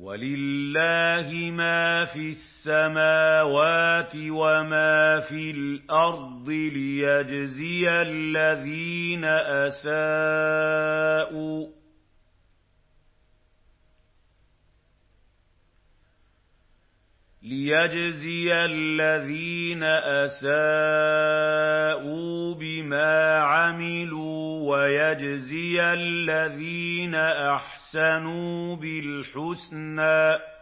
وَلِلَّهِ مَا فِي السَّمَاوَاتِ وَمَا فِي الْأَرْضِ لِيَجْزِيَ الَّذِينَ أَسَاءُوا بِمَا عَمِلُوا وَيَجْزِيَ الَّذِينَ أَحْسَنُوا بِالْحُسْنَىٰ